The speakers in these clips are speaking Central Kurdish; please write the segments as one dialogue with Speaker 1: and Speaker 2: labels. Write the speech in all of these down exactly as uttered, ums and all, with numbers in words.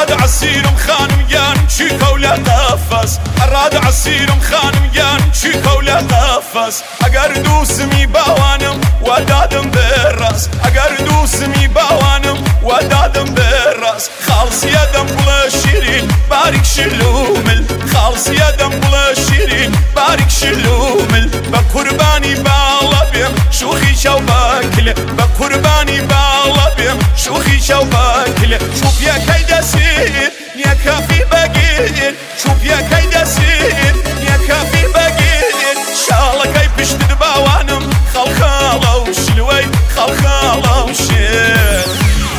Speaker 1: الراد عسيرم خانم يان شيكا ولا قفص الراد عسيرم خانم يان شيكا ولا قفص اگر دوسمي باوانم ودادم بالراس اگر دوسمي باوانم ودادم بالراس خالص يدم بلا شيرين بارك شلومل خالص يدم بلا شيرين بارك شلومل بقرباني بالا بيم شوخي شوباكله بقرباني بالا بيم شوخي شوباكله شوف يا كيد سير يا كافي بقير شوف يا كيد سير يا كافي بقير شالله كي بشتد باوانم خلخاله وشلوي خلخاله وشير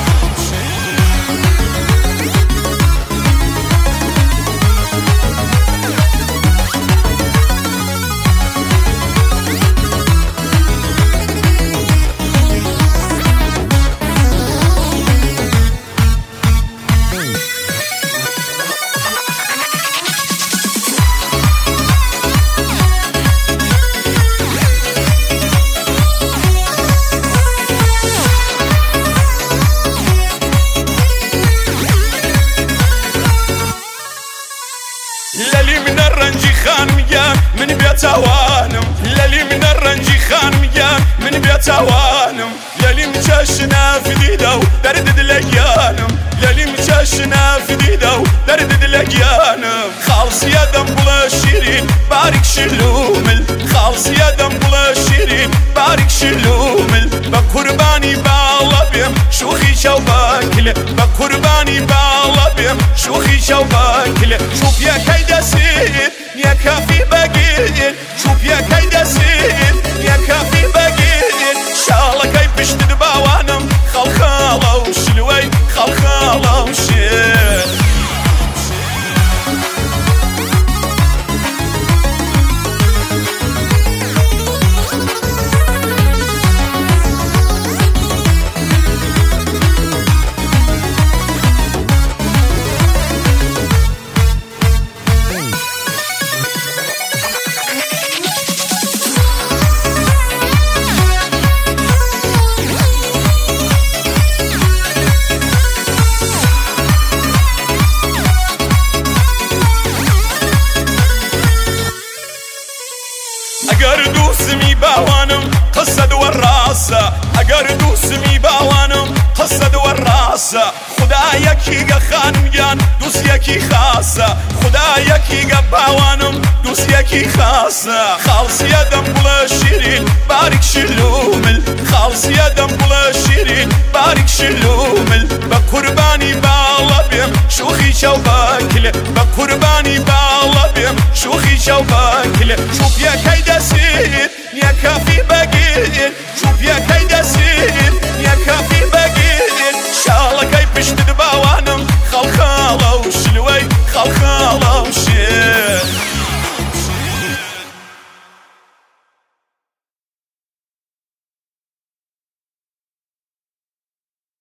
Speaker 1: للي من الرنجي خانم يا من بيت اوانم للي من الرنجي خانم يا من بيت اوانم للي مشاشنا في ديدو درد لقيانم للي مشاشنا في ديدو درد لقيانم خالص يا دم بلا شيرين بارك شلومل خالص يا دم بلا شيرين بارك شلومل بقرباني بالا بيم شوخي شوباكله بقرباني بالا بيم شوخي شوباكله شوف يا كيد سير يا كافي بقير شوف يا كيد سير يا كافي بقير شالله كي بشتد باوانم خلخاله وشلوي خلخاله وشير اگر دوسمي باوانم قصد والراسة اگر دوسمي باوانم قصد والراسة خدا يكيغا خانم يان دوس يكي خاصة خدا يكيغا باوانم دوس يكي خاصة خالص يدم بلا شيرين بارك شلومل خالص يدم بلا شيرين بارك شلومل بقرباني بالا بيم شوخي شوباكله بقرباني بالا بيم شوخي شوباكله شوف يا كيد سير يا كافي بقى